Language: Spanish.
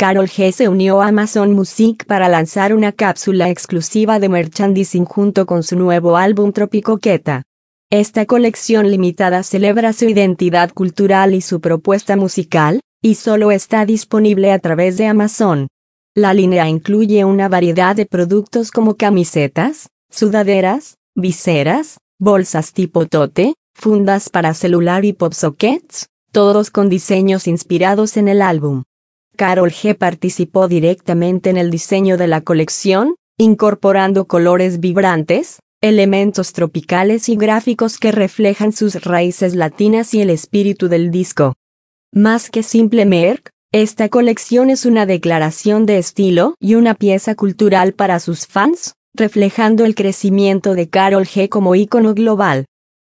Karol G se unió a Amazon Music para lanzar una cápsula exclusiva de merchandising junto con su nuevo álbum Tropicoqueta. Esta colección limitada celebra su identidad cultural y su propuesta musical, y solo está disponible a través de Amazon. La línea incluye una variedad de productos como camisetas, sudaderas, viseras, bolsas tipo tote, fundas para celular y pop sockets, todos con diseños inspirados en el álbum. Karol G participó directamente en el diseño de la colección, incorporando colores vibrantes, elementos tropicales y gráficos que reflejan sus raíces latinas y el espíritu del disco. Más que simple merch, esta colección es una declaración de estilo y una pieza cultural para sus fans, reflejando el crecimiento de Karol G como ícono global.